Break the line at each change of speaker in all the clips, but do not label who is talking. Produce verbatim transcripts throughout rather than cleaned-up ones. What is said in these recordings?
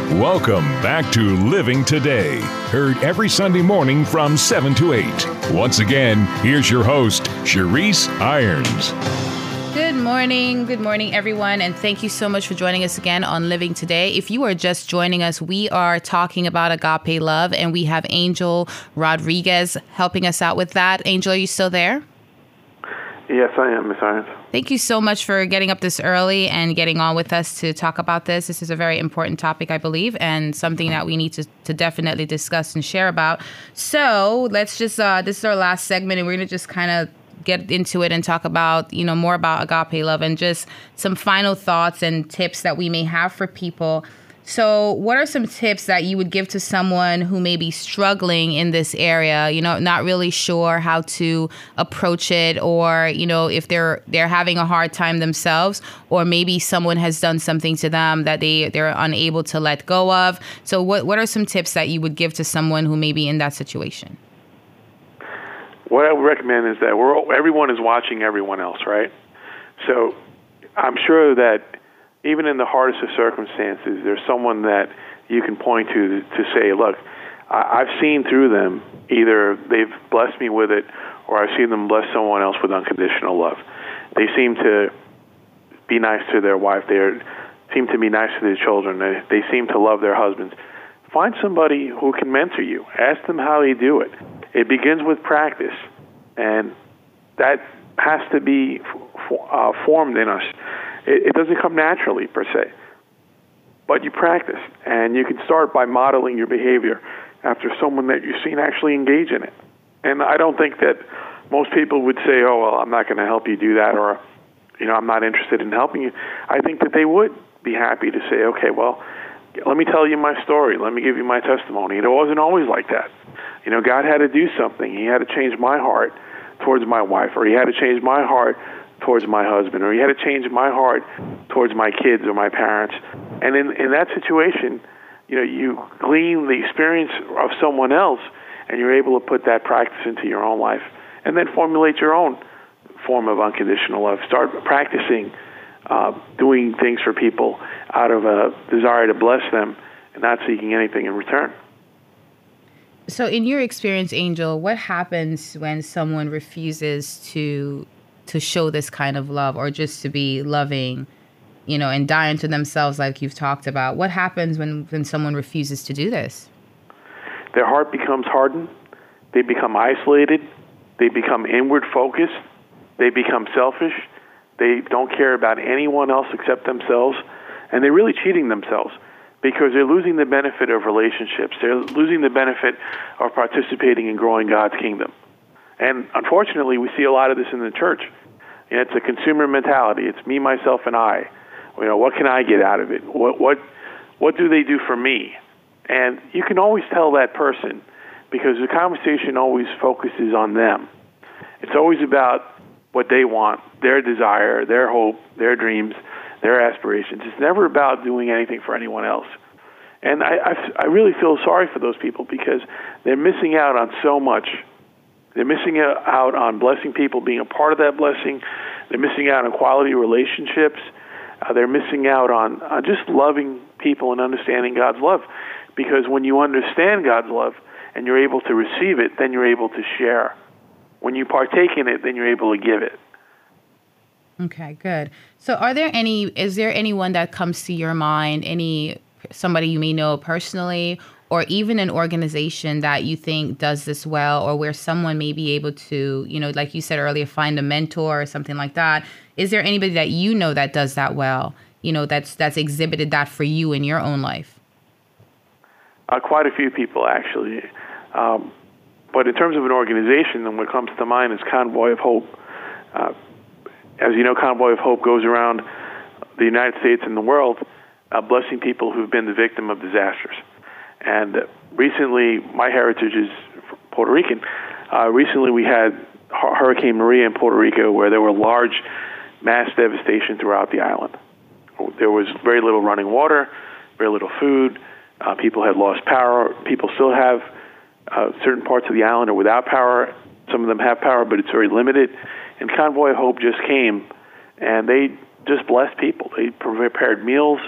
Welcome back to Living Today, heard every Sunday morning from seven to eight. Once again, here's your host, Sharice Irons.
Good morning. Good morning, everyone. And thank you so much for joining us again on Living Today. If you are just joining us, we are talking about agape love, and we have Angel Rodriguez helping us out with that. Angel, are you still there?
Yes, I am, Miz Irons.
Thank you so much for getting up this early and getting on with us to talk about this. This is a very important topic, I believe, and something that we need to, to definitely discuss and share about. So let's just, uh, this is our last segment, and we're going to just kind of get into it and talk about, you know, more about agape love and just some final thoughts and tips that we may have for people. So what are some tips that you would give to someone who may be struggling in this area, you know, not really sure how to approach it, or, you know, if they're they're having a hard time themselves, or maybe someone has done something to them that they, they're unable to let go of. So what, what are some tips that you would give to someone who may be in that situation?
What I would recommend is that we're all, everyone is watching everyone else, right? So I'm sure that even in the hardest of circumstances, there's someone that you can point to to say, look, I, I've seen through them. Either they've blessed me with it, or I've seen them bless someone else with unconditional love. They seem to be nice to their wife. They seem to be nice to their children. They, they seem to love their husbands. Find somebody who can mentor you. Ask them how they do it. It begins with practice, and that has to be uh, formed in us. It, it doesn't come naturally, per se, but you practice, and you can start by modeling your behavior after someone that you've seen actually engage in it. And I don't think that most people would say, oh, well, I'm not going to help you do that, or, you know, I'm not interested in helping you. I think that they would be happy to say, okay, well, let me tell you my story. Let me give you my testimony. It wasn't always like that. You know, God had to do something. He had to change my heart towards my wife, or he had to change my heart towards my husband, or he had to change my heart towards my kids or my parents. And in, in that situation, you know, you glean the experience of someone else, and you're able to put that practice into your own life, and then formulate your own form of unconditional love. Start practicing uh, doing things for people out of a desire to bless them and not seeking anything in return.
So in your experience, Angel, what happens when someone refuses to to show this kind of love, or just to be loving, you know, and die unto themselves like you've talked about? What happens when, when someone refuses to do this?
Their heart becomes hardened. They become isolated. They become inward focused. They become selfish. They don't care about anyone else except themselves. And they're really cheating themselves, because they're losing the benefit of relationships. They're losing the benefit of participating in growing God's kingdom. And unfortunately, we see a lot of this in the church. And it's a consumer mentality. It's me, myself, and I. You know, what can I get out of it? What what what do they do for me? And you can always tell that person, because the conversation always focuses on them. It's always about what they want, their desire, their hope, their dreams, their aspirations. It's never about doing anything for anyone else. And I, I, I really feel sorry for those people, because they're missing out on so much. They're missing out on blessing people, being a part of that blessing. They're missing out on quality relationships. Uh, they're missing out on, on just loving people and understanding God's love. Because when you understand God's love and you're able to receive it, then you're able to share. When you partake in it, then you're able to give it.
Okay, good. So are there any, is there anyone that comes to your mind, any, somebody you may know personally, or even an organization that you think does this well, or where someone may be able to, you know, like you said earlier, find a mentor or something like that? Is there anybody that you know that does that well, you know, that's that's exhibited that for you in your own life?
Uh, quite a few people, actually. Um, but in terms of an organization, then what comes to mind is Convoy of Hope. Uh, as you know, Convoy of Hope goes around the United States and the world uh, blessing people who've been the victim of disasters. And uh, recently, my heritage is Puerto Rican. Uh, recently, we had Hurricane Maria in Puerto Rico, where there were large mass devastation throughout the island. There was very little running water, very little food. Uh, people had lost power. People still have uh, certain parts of the island are without power. Some of them have power, but it's very limited. And Convoy of Hope just came, and they just blessed people. They prepared meals.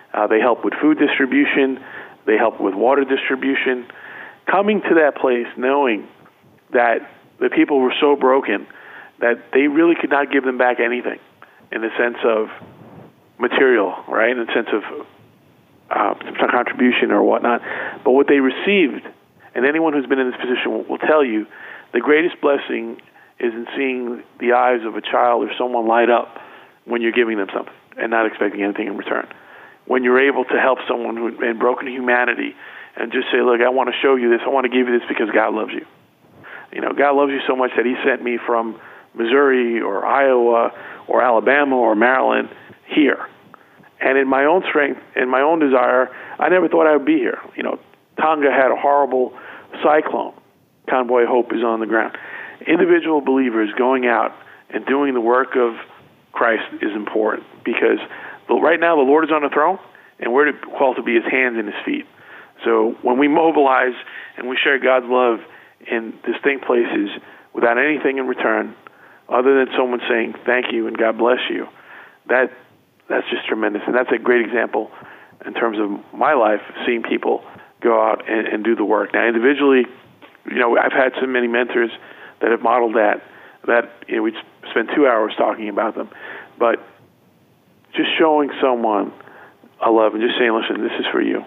Uh, they help with food distribution. They help with water distribution. Coming to that place knowing that the people were so broken that they really could not give them back anything in the sense of material, right, in the sense of uh, some contribution or whatnot. But what they received, and anyone who's been in this position will, will tell you, the greatest blessing is in seeing the eyes of a child or someone light up when you're giving them something and not expecting anything in return. When you're able to help someone who in broken humanity and just say, look, I want to show you this. I want to give you this because God loves you. You know, God loves you so much that he sent me from Missouri or Iowa or Alabama or Maryland here. And in my own strength, in my own desire, I never thought I would be here. You know, Tonga had a horrible cyclone. Convoy Hope is on the ground. Individual believers going out and doing the work of Christ is important because right now the Lord is on the throne and we're called to be his hands and his feet. So when we mobilize and we share God's love in distinct places without anything in return other than someone saying thank you and God bless you, that that's just tremendous. And that's a great example in terms of my life, seeing people go out and, and do the work. Now, individually, you know, I've had so many mentors that have modeled that, that, you know, we spend two hours talking about them. But just showing someone a love and just saying, listen, this is for you.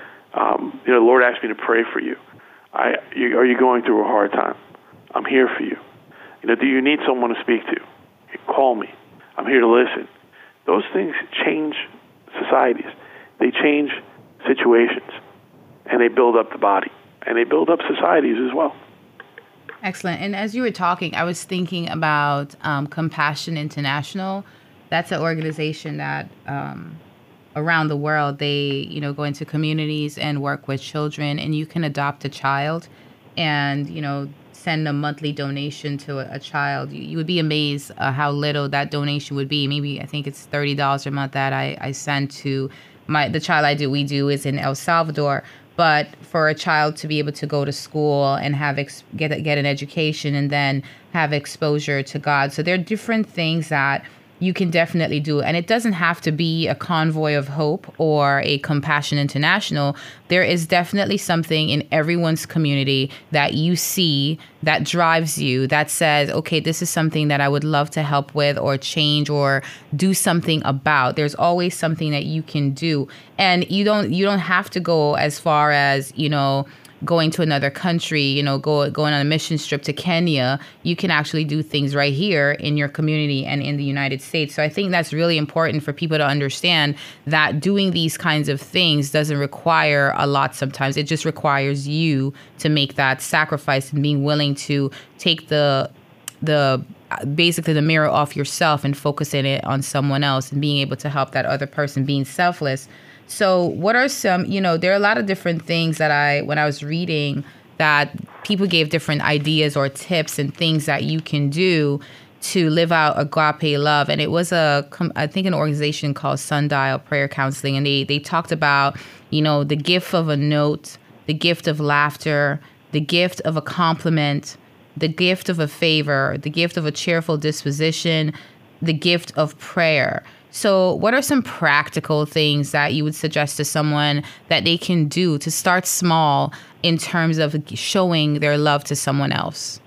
Um, you know, the Lord asked me to pray for you. I, you. Are you going through a hard time? I'm here for you. You know, do you need someone to speak to? Call me. I'm here to listen. Those things change societies. They change situations, and they build up the body, and they build up societies as well.
Excellent. And as you were talking, I was thinking about um, Compassion International. That's an organization that um, around the world, they, you know, go into communities and work with children, and you can adopt a child and, you know, send a monthly donation to a, a child. You, you would be amazed uh, how little that donation would be. Maybe I think it's thirty dollars a month that I, I send to my the child I do. We do is in El Salvador. But for a child to be able to go to school and have ex- get get an education and then have exposure to God. So there are different things that you can definitely do. And it doesn't have to be a Convoy of Hope or a Compassion International. There is definitely something in everyone's community that you see that drives you, that says, okay, this is something that I would love to help with or change or do something about. There's always something that you can do. And you don't you don't have to go as far as, you know, going to another country, you know, go, going on a mission trip to Kenya. You can actually do things right here in your community and in the United States. So I think that's really important for people to understand that doing these kinds of things doesn't require a lot sometimes. It just requires you to make that sacrifice and being willing to take the the basically the mirror off yourself and focusing it on someone else and being able to help that other person, being selfless. So what are some, you know, there are a lot of different things that I, when I was reading, that people gave different ideas or tips and things that you can do to live out agape love. And it was a, I think an organization called Sundial Prayer Counseling. And they, they talked about, you know, the gift of a note, the gift of laughter, the gift of a compliment, the gift of a favor, the gift of a cheerful disposition, the gift of prayer. So what are some practical things that you would suggest to someone that they can do to start small in terms of showing their love to someone else?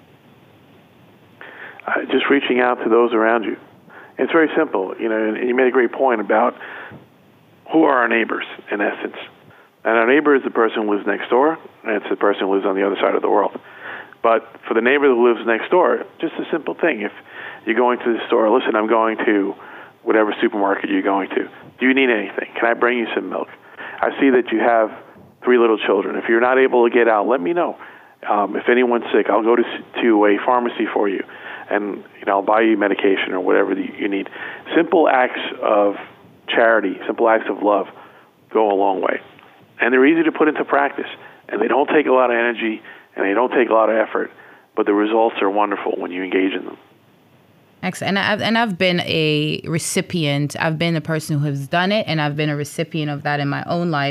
Uh, just reaching out to those around you. It's very simple, you know, and you made a great point about who are our neighbors, in essence. And our neighbor is the person who lives next door, and it's the person who lives on the other side of the world. But for the neighbor who lives next door, just a simple thing. If you're going to the store, listen, I'm going to whatever supermarket you're going to. Do you need anything? Can I bring you some milk? I see that you have three little children. If you're not able to get out, let me know. Um, if anyone's sick, I'll go to to a pharmacy for you, and you know I'll buy you medication or whatever you need. Simple acts of charity, simple acts of love, go a long way, and they're easy to put into practice. And they don't take a lot of energy, and they don't take a lot of effort, but the results are wonderful when you engage in them.
Excellent. And I've, and I've been a recipient. I've been a person who has done it, and I've been a recipient of that in my own life.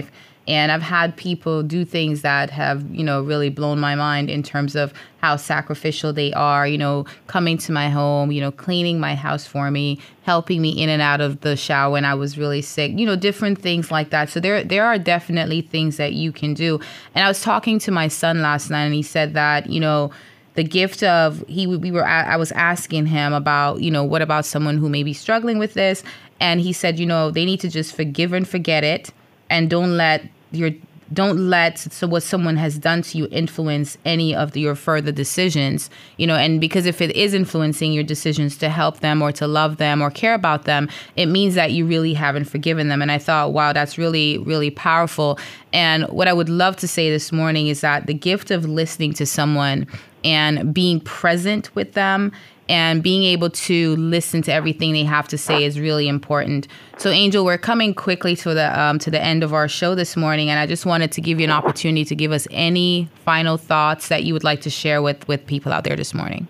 And I've had people do things that have, you know, really blown my mind in terms of how sacrificial they are, you know, coming to my home, you know, cleaning my house for me, helping me in and out of the shower when I was really sick, you know, different things like that. So there there are definitely things that you can do. And I was talking to my son last night, and he said that, you know, the gift of he we were I was asking him about, you know, what about someone who may be struggling with this? And he said, you know, they need to just forgive and forget it, and don't let your don't let so what someone has done to you influence any of the, your further decisions, you know, and because if it is influencing your decisions to help them or to love them or care about them, it means that you really haven't forgiven them. And I thought, wow, that's really, really powerful. And what I would love to say this morning is that the gift of listening to someone and being present with them and being able to listen to everything they have to say is really important. So, Angel, we're coming quickly to the um, to the end of our show this morning, and I just wanted to give you an opportunity to give us any final thoughts that you would like to share with, with people out there this morning.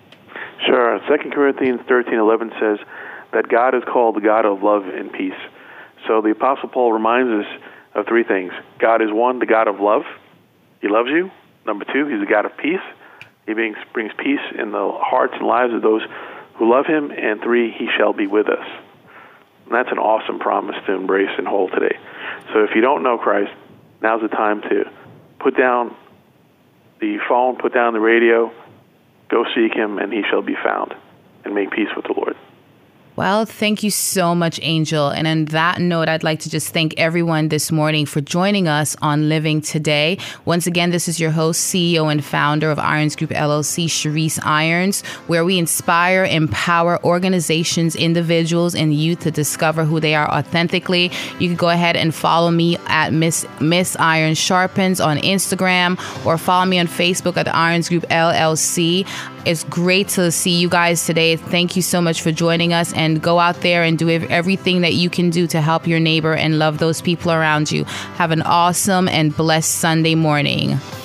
Sure. Second Corinthians thirteen eleven says that God is called the God of love and peace. So the Apostle Paul reminds us of three things. God is one, the God of love. He loves you. Number two, he's the God of peace. He brings, brings peace in the hearts and lives of those who love him. And three, he shall be with us. And that's an awesome promise to embrace and hold today. So if you don't know Christ, now's the time to put down the phone, put down the radio, go seek him, and he shall be found, and make peace with the Lord.
Well, thank you so much, Angel. And on that note, I'd like to just thank everyone this morning for joining us on Living Today. Once again, this is your host, C E O and founder of Irons Group L L C, Cherise Irons, where we inspire, empower organizations, individuals, and youth to discover who they are authentically. You can go ahead and follow me at Miss Miss Irons Sharpens on Instagram, or follow me on Facebook at Irons Group L L C. It's great to see you guys today. Thank you so much for joining us, and go out there and do everything that you can do to help your neighbor and love those people around you. Have an awesome and blessed Sunday morning.